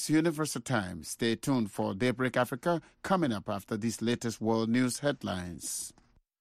Universal Time. Stay tuned for Daybreak Africa coming up after these latest world news headlines.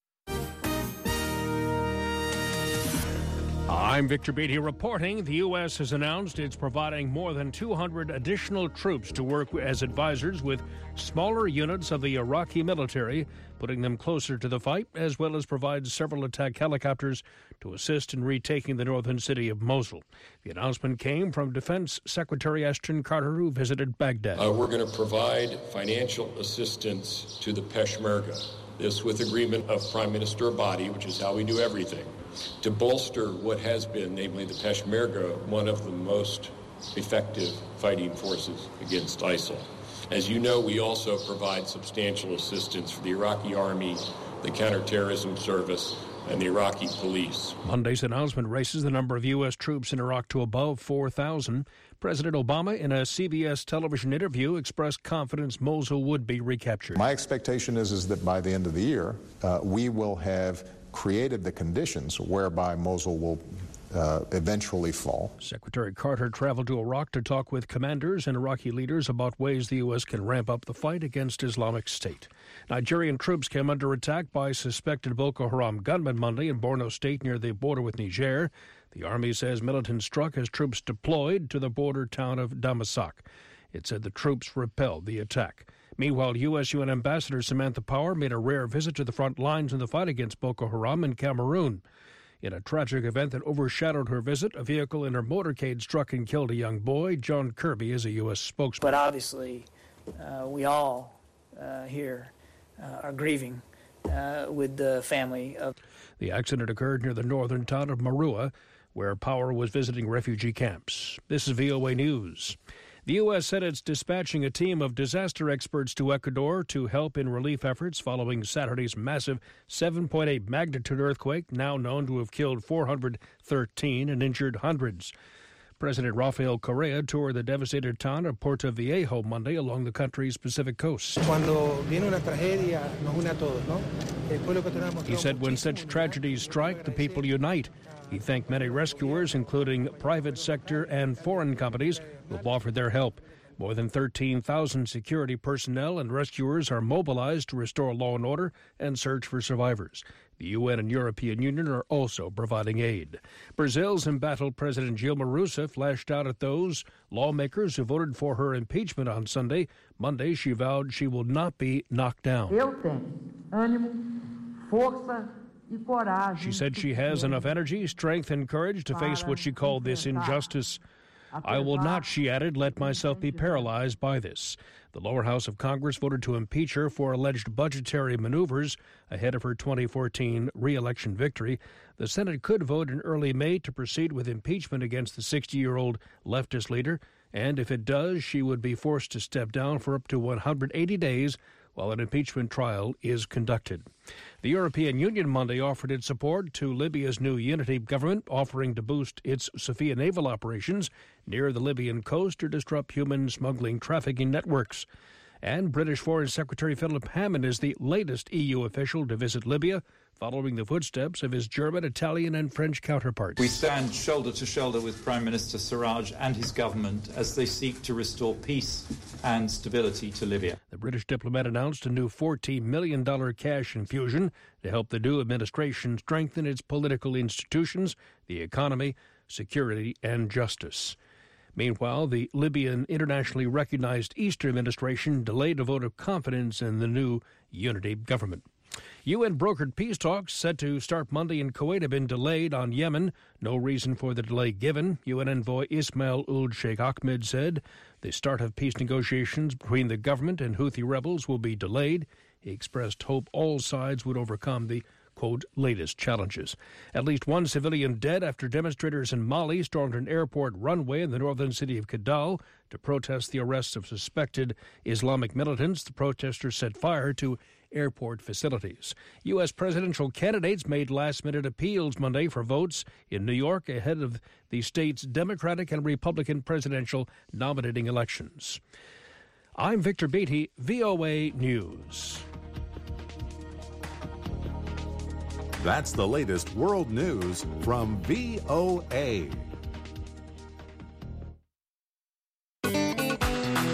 I'm Victor Beatty reporting. The U.S. has announced it's providing more than 200 additional troops to work as advisors with smaller units of the Iraqi military, putting them closer to the fight, as well as provide several attack helicopters to assist in retaking the northern city of Mosul. The announcement came from Defense Secretary Ashton Carter, who visited Baghdad. We're going to provide financial assistance to the Peshmerga. This with agreement of Prime Minister Abadi, which is how we do everything, to bolster what has been, namely the Peshmerga, one of the most effective fighting forces against ISIL. As you know, we also provide substantial assistance for the Iraqi army, the counterterrorism service, and the Iraqi police. Monday's announcement raises the number of U.S. troops in Iraq to above 4,000. President Obama, in a CBS television interview, expressed confidence Mosul would be recaptured. My expectation is that by the end of the year, we will have created the conditions whereby Mosul will eventually fall. Secretary Carter traveled to Iraq to talk with commanders and Iraqi leaders about ways the U.S. can ramp up the fight against Islamic State. Nigerian troops came under attack by suspected Boko Haram gunmen Monday in Borno State near the border with Niger. The army says militants struck as troops deployed to the border town of Damasak. It said the troops repelled the attack. Meanwhile, U.S. UN Ambassador Samantha Power made a rare visit to the front lines in the fight against Boko Haram in Cameroon. In a tragic event that overshadowed her visit, a vehicle in her motorcade struck and killed a young boy. John Kirby is a U.S. spokesman. But obviously, we all here are grieving with the family of... The accident occurred near the northern town of Marua, where Power was visiting refugee camps. This is VOA News. The U.S. said it's dispatching a team of disaster experts to Ecuador to help in relief efforts following Saturday's massive 7.8 magnitude earthquake, now known to have killed 413 and injured hundreds. President Rafael Correa toured the devastated town of Puerto Viejo Monday along the country's Pacific coast. He said when such tragedies strike, the people unite. He thanked many rescuers, including private sector and foreign companies, who have offered their help. More than 13,000 security personnel and rescuers are mobilized to restore law and order and search for survivors. The UN and European Union are also providing aid. Brazil's embattled President Dilma Rousseff lashed out at those lawmakers who voted for her impeachment on Sunday. Monday, she vowed she will not be knocked down. She said she has enough energy, strength, and courage to face what she called this injustice. I will not, she added, let myself be paralyzed by this. The lower house of Congress voted to impeach her for alleged budgetary maneuvers ahead of her 2014 re-election victory. The Senate could vote in early May to proceed with impeachment against the 60-year-old leftist leader, and if it does, she would be forced to step down for up to 180 days while an impeachment trial is conducted. The European Union Monday offered its support to Libya's new unity government, offering to boost its Sophia naval operations near the Libyan coast to disrupt human smuggling trafficking networks. And British Foreign Secretary Philip Hammond is the latest EU official to visit Libya, following the footsteps of his German, Italian, and French counterparts. We stand shoulder to shoulder with Prime Minister Sarraj and his government as they seek to restore peace and stability to Libya. The British diplomat announced a new $14 million cash infusion to help the new administration strengthen its political institutions, the economy, security, and justice. Meanwhile, the Libyan internationally recognized Eastern administration delayed a vote of confidence in the new unity government. UN-brokered peace talks set to start Monday in Kuwait have been delayed on Yemen. No reason for the delay given. UN envoy Ismail Ould Sheikh Ahmed said the start of peace negotiations between the government and Houthi rebels will be delayed. He expressed hope all sides would overcome the, quote, latest challenges. At least one civilian dead after demonstrators in Mali stormed an airport runway in the northern city of Kidal to protest the arrests of suspected Islamic militants. The protesters set fire to airport facilities. U.S. presidential candidates made last-minute appeals Monday for votes in New York ahead of the state's Democratic and Republican presidential nominating elections. I'm Victor Beatty, VOA News. That's the latest world news from VOA.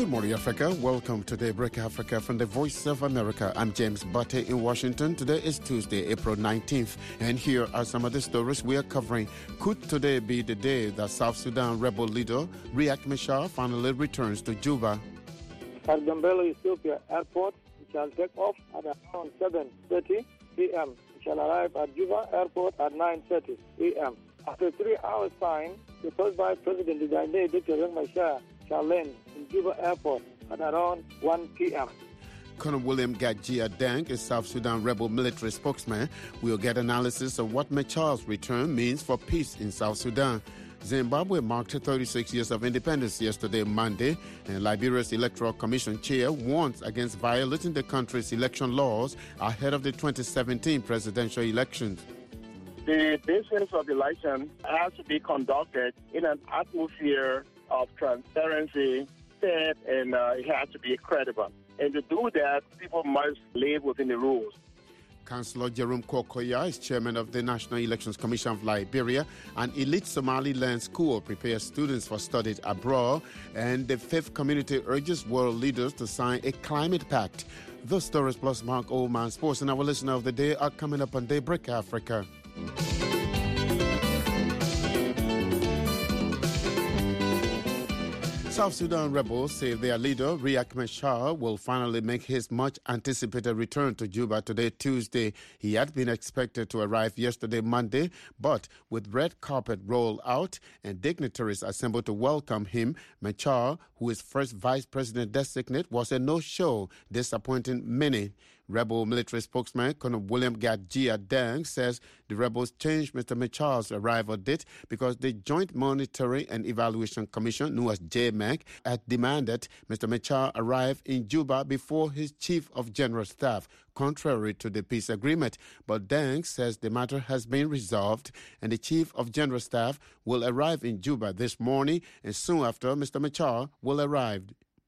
Good morning, Africa. Welcome to Daybreak Africa from the Voice of America. I'm James Butte in Washington. Today is Tuesday, April 19th, and here are some of the stories we are covering. Could today be the day that South Sudan rebel leader Riek Machar finally returns to Juba? At Gambela, Ethiopia Airport, it shall take off at around 7:30 p.m. It shall arrive at Juba Airport at 9:30 a.m. After 3 hours' time, the first Vice President designate Dr. Riek Machar shall land in Juba Airport at around 1 p.m. Colonel William Gajia Deng is South Sudan rebel military spokesman. We'll get analysis of what Machar's return means for peace in South Sudan. Zimbabwe marked 36 years of independence yesterday, Monday, and Liberia's Electoral Commission chair warns against violating the country's election laws ahead of the 2017 presidential elections. The business of election has to be conducted in an atmosphere of transparency, fair, and it has to be credible. And to do that, people must live within the rules. Councillor Jerome Kokoya is chairman of the National Elections Commission of Liberia. An elite Somaliland school prepares students for studies abroad, and the Fifth Community urges world leaders to sign a climate pact. Those stories plus Mark Oldman Sports and our listener of the day are coming up on Daybreak Africa. South Sudan rebels say their leader, Riek Machar, will finally make his much-anticipated return to Juba today, Tuesday. He had been expected to arrive yesterday, Monday, but with red carpet rolled out and dignitaries assembled to welcome him, Machar, who is first vice president designate, was a no-show, disappointing many. Rebel military spokesman Colonel William Gajia Deng says the rebels changed Mr. Machar's arrival date because the Joint Monitoring and Evaluation Commission, known as JMEC, had demanded Mr. Machar arrive in Juba before his Chief of General Staff, contrary to the peace agreement. But Deng says the matter has been resolved and the Chief of General Staff will arrive in Juba this morning, and soon after Mr. Machar will arrive.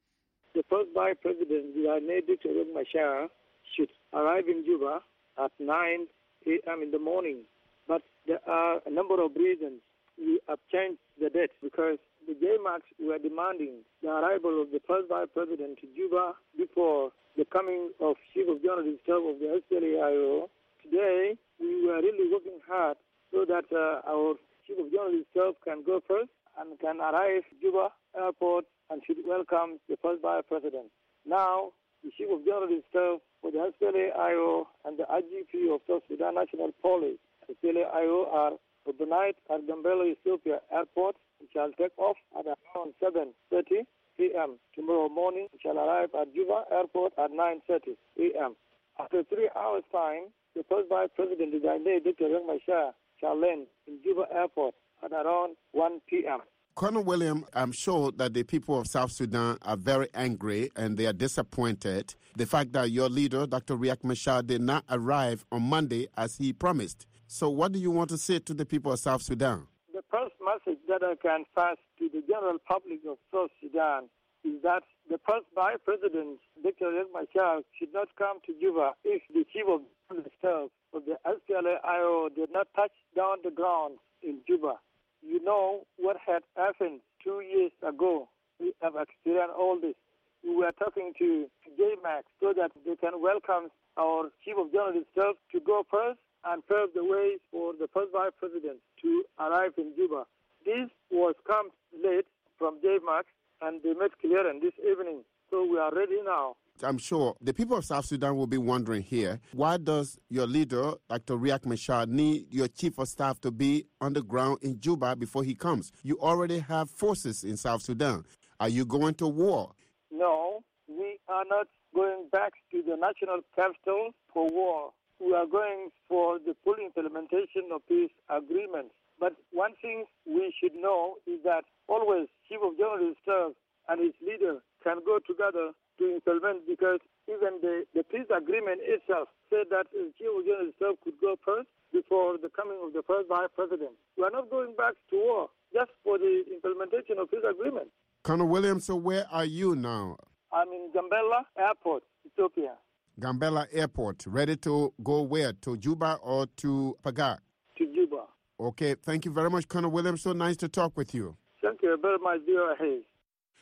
The first Vice President, Dr. Riek Machar, should arrive in Juba at 9 a.m. in the morning. But there are a number of reasons we have changed the date because the JMACs were demanding the arrival of the first Vice President to Juba before the coming of Chief of General Staff of the SPLA-IO. Today, we were really working hard so that our Chief of General Staff can go first and can arrive at Juba Airport and should welcome the first Vice President. Now, the Chief of General Staff for the SPLA-IO and the IGP of South Sudan National Police, SPLA-IO, are overnight at Gambela, Ethiopia Airport. It shall take off at around 7:30 p.m. Tomorrow morning, it shall arrive at Juba Airport at 9:30 a.m. After 3 hours' time, the first Vice President designate Dr. Riek Machar shall land in Juba Airport at around 1 p.m. Colonel William, I'm sure that the people of South Sudan are very angry and they are disappointed. The fact that your leader, Dr. Riek Machar, did not arrive on Monday as he promised. So what do you want to say to the people of South Sudan? The first message that I can pass to the general public of South Sudan is that the first Vice President, Dr. Riek Machar, should not come to Juba if the Chief of Staff of the SPLA-IO did not touch down the ground in Juba. You know what had happened 2 years ago. We have experienced all this. We were talking to JMAC so that they can welcome our Chief of General Staff to go first and pave the way for the first Vice President to arrive in Juba. This was come late from JMAC, and they made clear in this evening. So we are ready now. I'm sure the people of South Sudan will be wondering here, why does your leader, Dr. Riek Machar, need your chief of staff to be on the ground in Juba before he comes? You already have forces in South Sudan. Are you going to war? No, we are not going back to the national capital for war. We are going for the full implementation of peace agreements. But one thing we should know is that always Chief of General Staff and his leader can go together to implement, because even the peace agreement itself said that the Chief of General Staff could go first before the coming of the first Vice President. We are not going back to war just for the implementation of peace agreement. Colonel Williams, so where are you now? I'm in Gambela Airport, Ethiopia. Gambela Airport, ready to go where? To Juba or to Paga? To Juba. Okay, thank you very much, Colonel Williams. So nice to talk with you. Thank you very much, dear Hayes.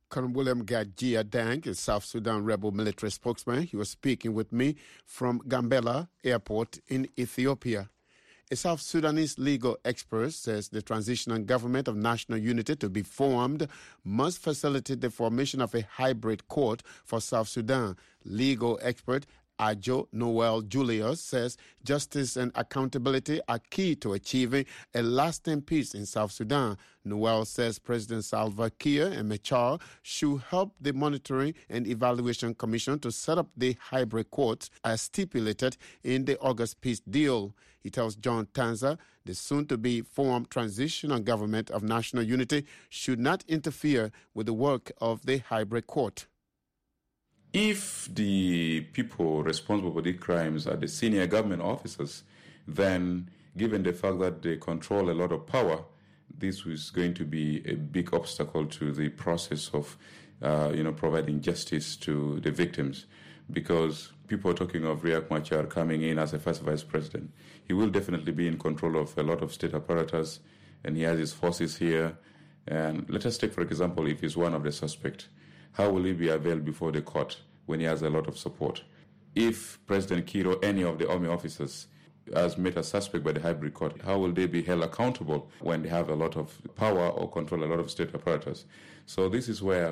Colonel William Gajia Dang is South Sudan rebel military spokesman. He was speaking with me from Gambela Airport in Ethiopia. A South Sudanese legal expert says the transitional government of national unity to be formed must facilitate the formation of a hybrid court for South Sudan. Legal expert Ajo Noel Julius says justice and accountability are key to achieving a lasting peace in South Sudan. Noel says President Salva Kiir and Machar should help the Monitoring and Evaluation Commission to set up the hybrid courts as stipulated in the August peace deal. He tells John Tanza the soon-to-be formed transitional government of national unity should not interfere with the work of the hybrid court. If the people responsible for these crimes are the senior government officers, then given the fact that they control a lot of power, this is going to be a big obstacle to the process of, providing justice to the victims. Because people are talking of Riek Machar coming in as a first vice president. He will definitely be in control of a lot of state apparatus, and he has his forces here. And let us take, for example, if he's one of the suspects. How will he be available before the court when he has a lot of support? If President Kiir or any of the army officers is made a suspect by the hybrid court, how will they be held accountable when they have a lot of power or control a lot of state apparatus? So this is where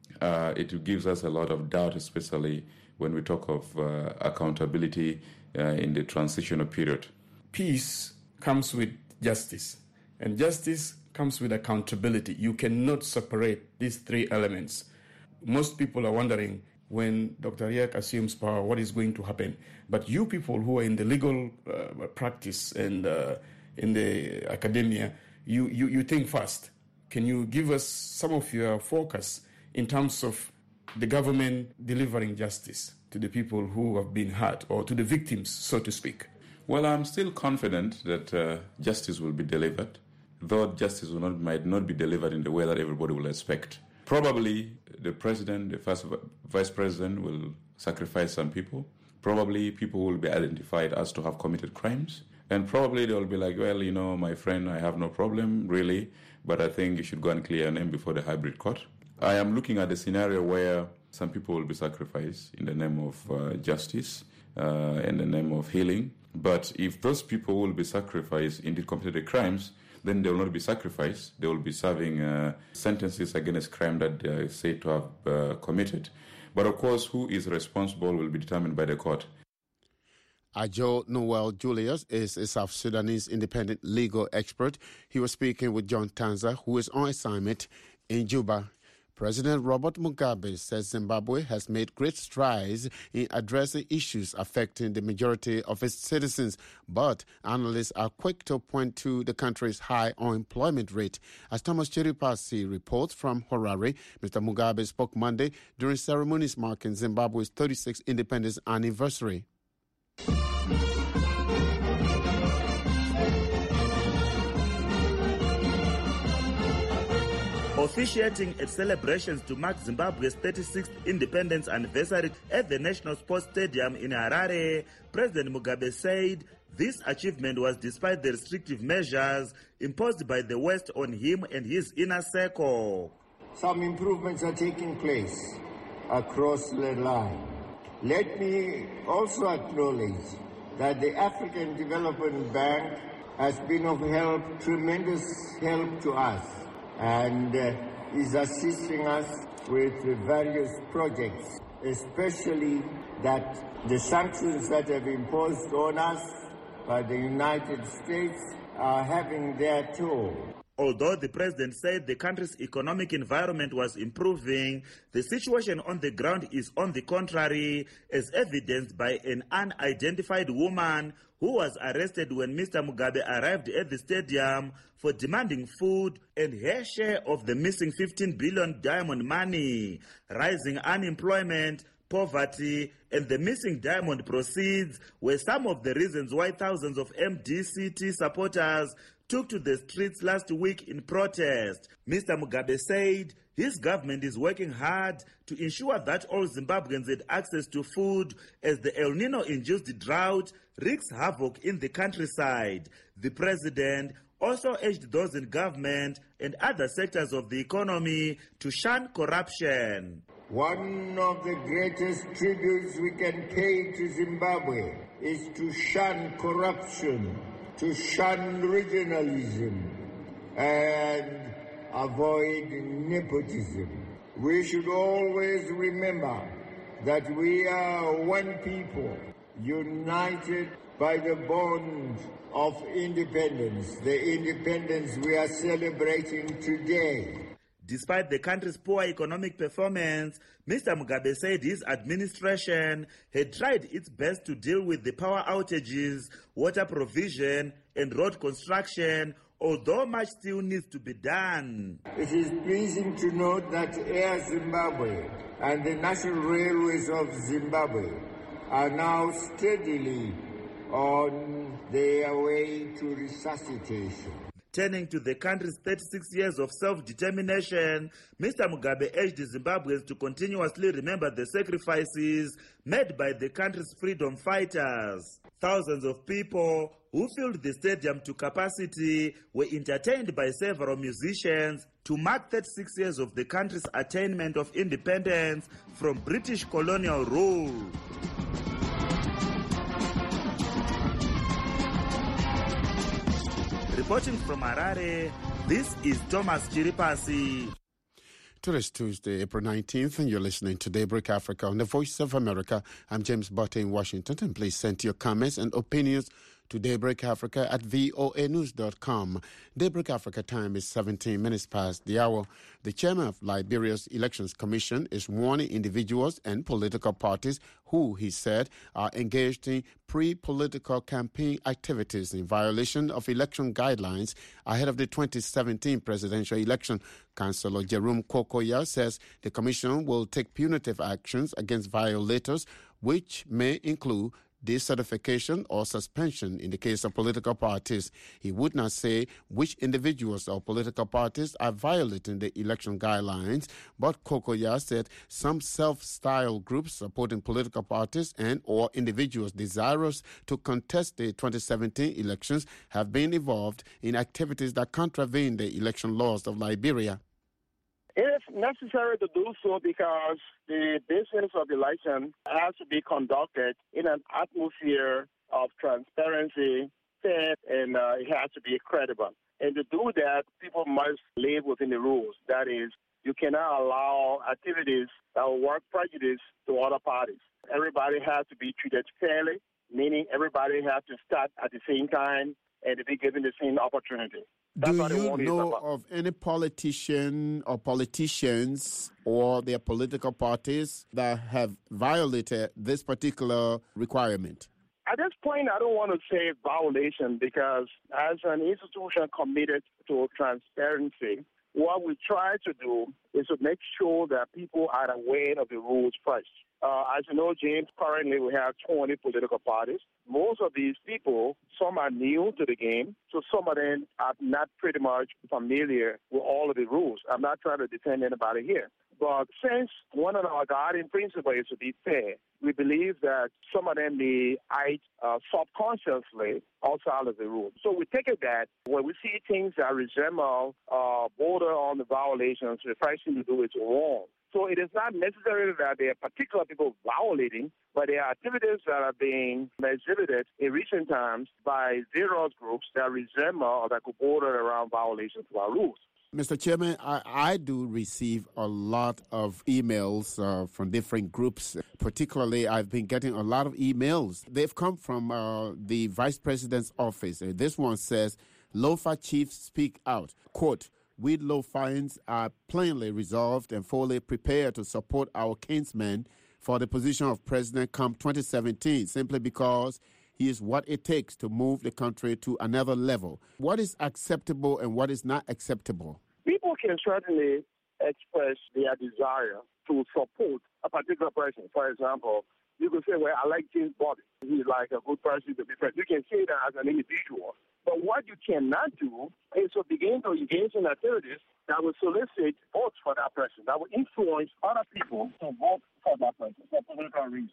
it gives us a lot of doubt, especially when we talk of accountability in the transitional period. Peace comes with justice, and justice comes with accountability. You cannot separate these three elements. Most people are wondering when Dr. Riek assumes power, what is going to happen? But you people who are in the legal practice and in the academia, you think fast. Can you give us some of your focus in terms of the government delivering justice to the people who have been hurt or to the victims, so to speak? Well, I'm still confident that justice will be delivered, though justice might not be delivered in the way that everybody will expect. Probably the president, the first vice president will sacrifice some people. Probably people will be identified as to have committed crimes. And probably they will be like, well, my friend, I have no problem, really, but I think you should go and clear your name before the hybrid court. I am looking at the scenario where some people will be sacrificed in the name of justice, in the name of healing. But if those people will be sacrificed, indeed committed crimes, then they will not be sacrificed. They will be serving sentences against crime that they are said to have committed. But of course, who is responsible will be determined by the court. Ajo Noel Julius is a South Sudanese independent legal expert. He was speaking with John Tanza, who is on assignment in Juba. President Robert Mugabe says Zimbabwe has made great strides in addressing issues affecting the majority of its citizens, but analysts are quick to point to the country's high unemployment rate. As Thomas Chiripasi reports from Harare, Mr. Mugabe spoke Monday during ceremonies marking Zimbabwe's 36th independence anniversary. Officiating at celebrations to mark Zimbabwe's 36th independence anniversary at the National Sports Stadium in Harare, President Mugabe said this achievement was despite the restrictive measures imposed by the West on him and his inner circle. Some improvements are taking place across the line. Let me also acknowledge that the African Development Bank has been of tremendous help to us, and is assisting us with various projects, especially that the sanctions that have been imposed on us by the United States are having their toll. Although the president said the country's economic environment was improving, the situation on the ground is on the contrary, as evidenced by an unidentified woman who was arrested when Mr. Mugabe arrived at the stadium for demanding food and her share of the missing 15 billion diamond money. Rising unemployment, poverty, and the missing diamond proceeds were some of the reasons why thousands of MDCT supporters took to the streets last week in protest. Mr. Mugabe said his government is working hard to ensure that all Zimbabweans had access to food as the El Nino-induced drought wreaks havoc in the countryside. The president also urged those in government and other sectors of the economy to shun corruption. One of the greatest tributes we can pay to Zimbabwe is to shun corruption, to shun regionalism, and avoid nepotism. We should always remember that we are one people, united by the bond of independence, the independence we are celebrating today. Despite the country's poor economic performance, Mr. Mugabe said his administration had tried its best to deal with the power outages, water provision, and road construction, although much still needs to be done. It is pleasing to note that Air Zimbabwe and the National Railways of Zimbabwe are now steadily on their way to resuscitation. Turning to the country's 36 years of self-determination, Mr. Mugabe urged Zimbabweans to continuously remember the sacrifices made by the country's freedom fighters. Thousands of people who filled the stadium to capacity were entertained by several musicians to mark 36 years of the country's attainment of independence from British colonial rule. Reporting from Harare, this is Thomas Chiripasi. Today Tuesday, April 19th, and you're listening to Daybreak Africa on the Voice of America. I'm James Butte in Washington, and please send your comments and opinions to Daybreak Africa at voanews.com. Daybreak Africa time is 17 minutes past the hour. The chairman of Liberia's Elections Commission is warning individuals and political parties who, he said, are engaged in pre-political campaign activities in violation of election guidelines ahead of the 2017 presidential election. Councillor Jerome Kokoya says the commission will take punitive actions against violators, which may include decertification or suspension in the case of political parties. He would not say which individuals or political parties are violating the election guidelines, but Kokoya said some self-styled groups supporting political parties and or individuals desirous to contest the 2017 elections have been involved in activities that contravene the election laws of Liberia. It is necessary to do so because the business of election has to be conducted in an atmosphere of transparency, fair, and it has to be credible. And to do that, people must live within the rules. That is, you cannot allow activities that will work prejudice to other parties. Everybody has to be treated fairly, meaning everybody has to start at the same time and to be given the same opportunity. Do you know of any politician or politicians or their political parties that have violated this particular requirement? At this point, I don't want to say violation because as an institution committed to transparency, what we try to do is to make sure that people are aware of the rules first. As you know, James, currently we have 20 political parties. Most of these people, some are new to the game, so some of them are not pretty much familiar with all of the rules. I'm not trying to defend anybody here. But since one of our guiding principles is to be fair, we believe that some of them may act subconsciously outside of the rules. So we take it that when we see things that resemble border on the violations, the first thing to do is wrong. So it is not necessarily that there are particular people violating, but there are activities that are being exhibited in recent times by various groups that resemble or that could border around violations of our rules. Mr. Chairman, I do receive a lot of emails from different groups. Particularly, I've been getting a lot of emails. They've come from the Vice President's office. This one says, Lofa chiefs speak out. Quote, we Lofans are plainly resolved and fully prepared to support our kinsman for the position of President come 2017, simply because he is what it takes to move the country to another level. What is acceptable and what is not acceptable? People can certainly express their desire to support a particular person. For example, you could say, well, I like James Bobby. He's like a good person to be friends. You can say that as an individual. But what you cannot do is to begin to engage in activities that will solicit votes for that person, that will influence other people to vote for that person for political reasons.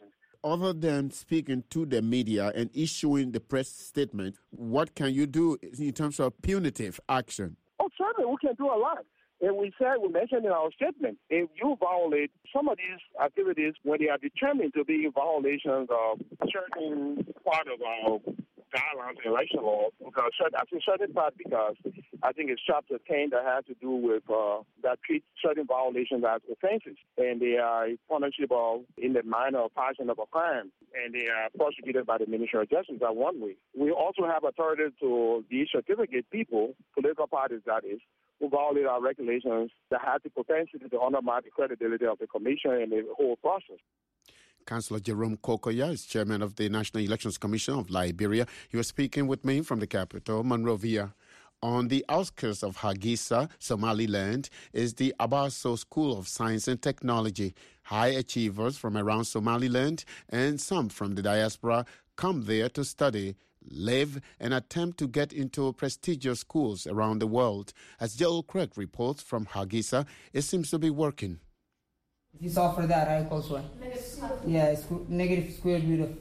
other than speaking to the media and issuing the press statement, what can you do in terms of punitive action? Oh, certainly, we can do a lot. And we mentioned in our statement, if you violate some of these activities when they are determined to be violations of certain part of our guidelines and election law, because I think certain part because I think it's chapter 10 that has to do with that treats certain violations as offenses, and they are punishable in the manner of passion of a crime, and they are prosecuted by the Ministry of Justice. That one way. We also have authority to decertificate people, political parties that is, who violate our regulations that have the propensity to undermine the credibility of the commission and the whole process. Councillor Jerome Kokoya is chairman of the National Elections Commission of Liberia. He was speaking with me from the capital, Monrovia. On the outskirts of Hargeisa, Somaliland, is the Abarso School of Science and Technology. High achievers from around Somaliland and some from the diaspora come there to study, live, and attempt to get into prestigious schools around the world. As Joel Craig reports from Hargeisa, it seems to be working. If you solve for that, I equals 1. Yeah, it's negative square root of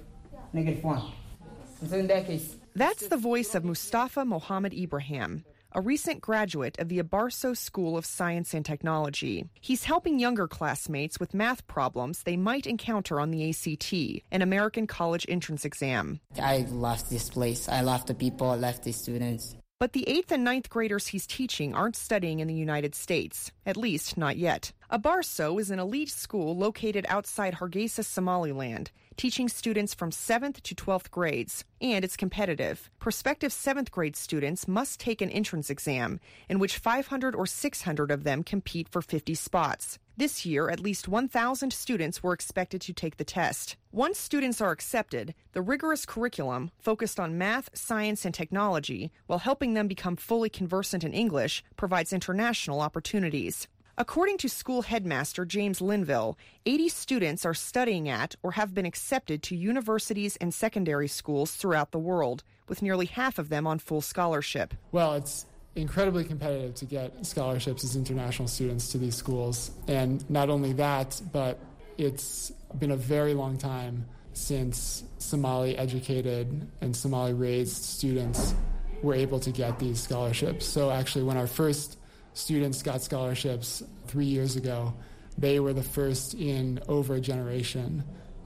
-1. So in that case... That's the voice of Mustafa Mohammed Ibrahim, a recent graduate of the Abarso School of Science and Technology. He's helping younger classmates with math problems they might encounter on the ACT, an American college entrance exam. I love this place. I love the people. I love the students. But the 8th and 9th graders he's teaching aren't studying in the United States, at least not yet. Abarso is an elite school located outside Hargeisa, Somaliland, teaching students from 7th to 12th grades, and it's competitive. Prospective 7th grade students must take an entrance exam, in which 500 or 600 of them compete for 50 spots. This year, at least 1,000 students were expected to take the test. Once students are accepted, the rigorous curriculum, focused on math, science, and technology, while helping them become fully conversant in English, provides international opportunities. According to school headmaster James Linville, 80 students are studying at or have been accepted to universities and secondary schools throughout the world, with nearly half of them on full scholarship. Well, it's incredibly competitive to get scholarships as international students to these schools. And not only that, but it's been a very long time since Somali-educated and Somali-raised students were able to get these scholarships. So actually, when our first students got scholarships 3 years ago, they were the first in over a generation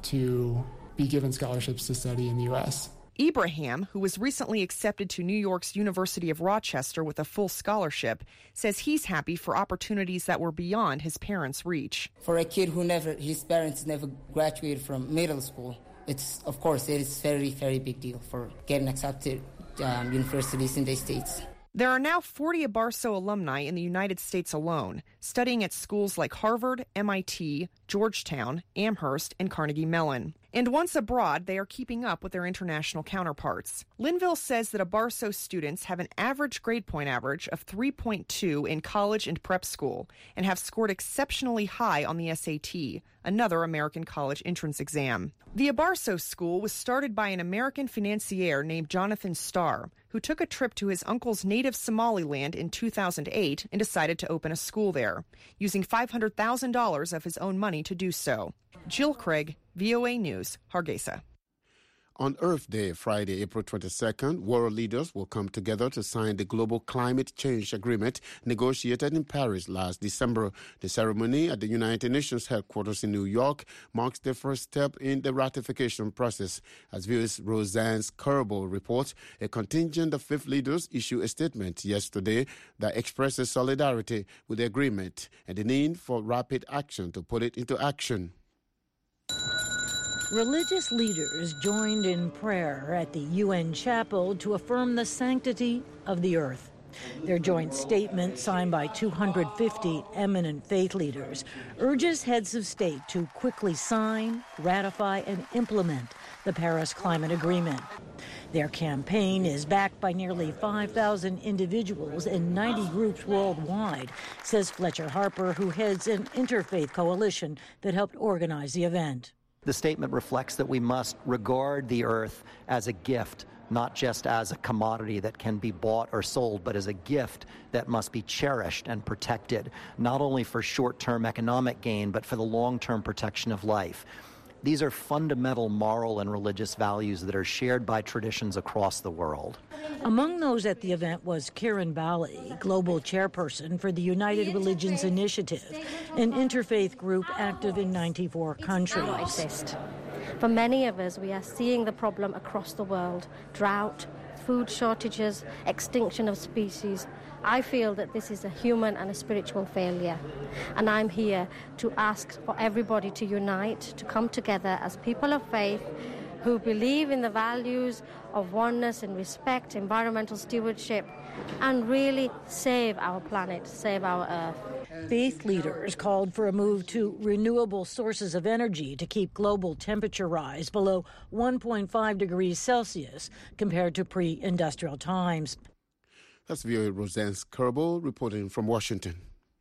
to be given scholarships to study in the U.S. Ibrahim, who was recently accepted to New York's University of Rochester with a full scholarship, says he's happy for opportunities that were beyond his parents' reach. For a kid who his parents never graduated from middle school, it is very, very big deal for getting accepted universities in the States. There are now 40 Abarso alumni in the United States alone, studying at schools like Harvard, MIT, Georgetown, Amherst, and Carnegie Mellon. And once abroad, they are keeping up with their international counterparts. Linville says that Abarso students have an average grade point average of 3.2 in college and prep school and have scored exceptionally high on the SAT, another American college entrance exam. The Abarso school was started by an American financier named Jonathan Starr, who took a trip to his uncle's native Somaliland in 2008 and decided to open a school there, using $500,000 of his own money to do so. Jill Craig, VOA News, Hargeisa. On Earth Day, Friday, April 22nd, world leaders will come together to sign the Global Climate Change Agreement negotiated in Paris last December. The ceremony at the United Nations headquarters in New York marks the first step in the ratification process. As VOA's Roseanne Kerbal reports, a contingent of 5 leaders issued a statement yesterday that expresses solidarity with the agreement and the need for rapid action to put it into action. Religious leaders joined in prayer at the UN chapel to affirm the sanctity of the earth. Their joint statement, signed by 250 eminent faith leaders, urges heads of state to quickly sign, ratify, and implement the Paris Climate Agreement. Their campaign is backed by nearly 5,000 individuals and 90 groups worldwide, says Fletcher Harper, who heads an interfaith coalition that helped organize the event. The statement reflects that we must regard the earth as a gift, not just as a commodity that can be bought or sold, but as a gift that must be cherished and protected, not only for short-term economic gain, but for the long-term protection of life. These are fundamental moral and religious values that are shared by traditions across the world. Among those at the event was Karen Bally, global chairperson for the United Religions Initiative, an interfaith group active in 94 countries. For many of us, we are seeing the problem across the world: drought, food shortages, extinction of species. I feel that this is a human and a spiritual failure. And I'm here to ask for everybody to unite, to come together as people of faith who believe in the values of oneness and respect, environmental stewardship, and really save our planet, save our Earth. Faith leaders called for a move to renewable sources of energy to keep global temperature rise below 1.5 degrees Celsius compared to pre-industrial times. That's VOA Roseanne Kerbel reporting from Washington.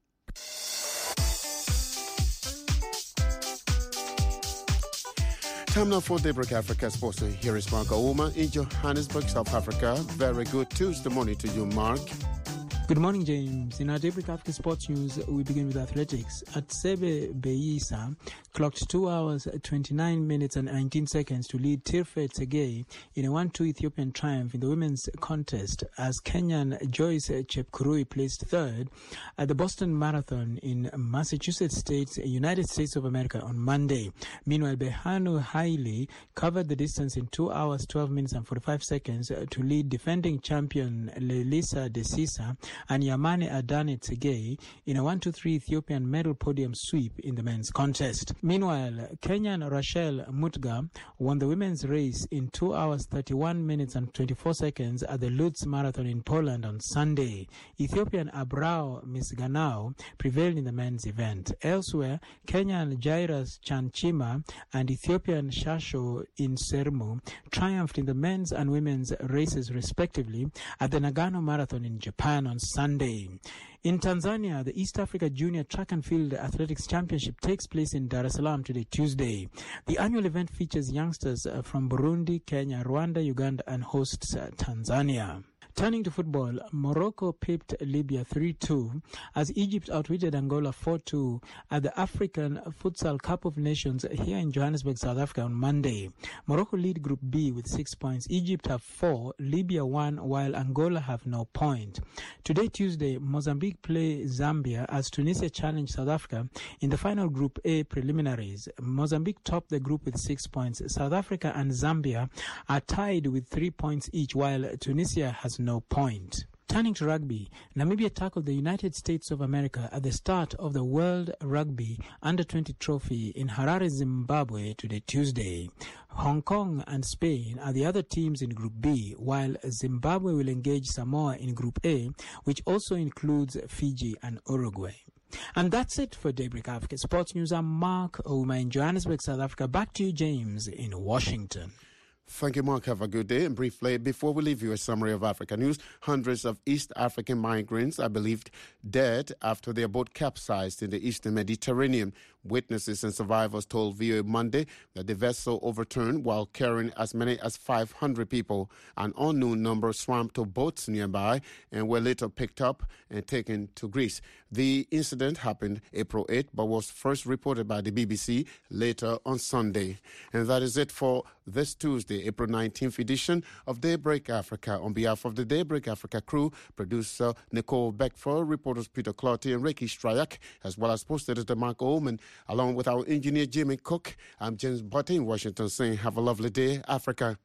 Time now for Daybreak Africa Sports. Here is Mark Ouma in Johannesburg, South Africa. Very good Tuesday morning to you, Mark. Good morning, James. In our Daybreak Africa Sports News, we begin with athletics. Atsebe Beisa clocked 2 hours, 29 minutes and 19 seconds to lead Tirfet Tsegay in a 1-2 Ethiopian triumph in the women's contest as Kenyan Joyce Chepkurui placed third at the Boston Marathon in Massachusetts State, United States of America on Monday. Meanwhile, Behanu Haile covered the distance in 2 hours, 12 minutes and 45 seconds to lead defending champion Lelisa Desisa and Yamane Adane Tsegay in a 1-2-3 Ethiopian medal podium sweep in the men's contest. Meanwhile, Kenyan Rachel Mutga won the women's race in 2 hours, 31 minutes and 24 seconds at the Lutz Marathon in Poland on Sunday. Ethiopian Abrao Misganao prevailed in the men's event. Elsewhere, Kenyan Jairus Chanchima and Ethiopian Shasho Insermu triumphed in the men's and women's races respectively at the Nagano Marathon in Japan on Sunday. In Tanzania, the East Africa Junior Track and Field Athletics Championship takes place in Dar es Salaam today, Tuesday. The annual event features youngsters from Burundi, Kenya, Rwanda, Uganda, and hosts Tanzania. Turning to football, Morocco pipped Libya 3-2 as Egypt outwitted Angola 4-2 at the African Futsal Cup of Nations here in Johannesburg, South Africa on Monday. Morocco lead Group B with 6 points. Egypt have 4, Libya 1, while Angola have no point. Today, Tuesday, Mozambique play Zambia as Tunisia challenge South Africa in the final Group A preliminaries. Mozambique topped the group with 6 points. South Africa and Zambia are tied with 3 points each, while Tunisia has no point. Turning to rugby, Namibia tackled the United States of America at the start of the World Rugby Under-20 Trophy in Harare, Zimbabwe today, Tuesday. Hong Kong and Spain are the other teams in Group B, while Zimbabwe will engage Samoa in Group A, which also includes Fiji and Uruguay. And that's it for Daybreak Africa Sports News. I'm Mark Ouma in Johannesburg, South Africa. Back to you, James, in Washington. Thank you, Mark. Have a good day. And briefly, before we leave you, a summary of Africa news. Hundreds of East African migrants are believed dead after their boat capsized in the eastern Mediterranean. Witnesses and survivors told VOA Monday that the vessel overturned while carrying as many as 500 people. An unknown number swam to boats nearby and were later picked up and taken to Greece. The incident happened April 8, but was first reported by the BBC later on Sunday. And that is it for this Tuesday, April 19th edition of Daybreak Africa. On behalf of the Daybreak Africa crew, producer Nicole Beckford, reporters Peter Clotty and Ricky Stryak, as well as post editor Mark Ullman, along with our engineer Jimmy Cook. I'm James Butte in Washington saying have a lovely day, Africa.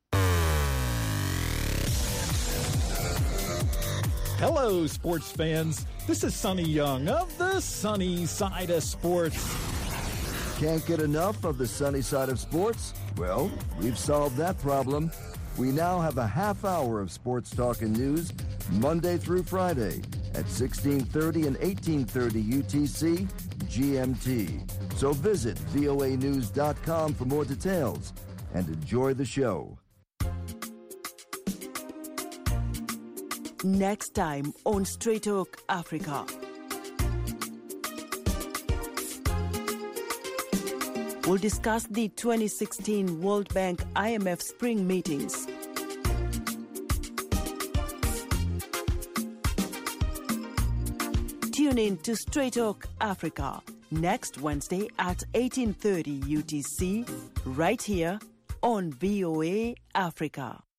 Hello, sports fans. This is Sonny Young of the Sunny Side of Sports. Can't get enough of the sunny side of sports? Well, we've solved that problem. We now have a half hour of sports talk and news Monday through Friday at 1630 and 1830 UTC GMT. So visit voanews.com for more details and enjoy the show. Next time on Straight Talk Africa. We'll discuss the 2016 World Bank IMF spring meetings. Tune in to Straight Talk Africa next Wednesday at 18:30 UTC, right here on VOA Africa.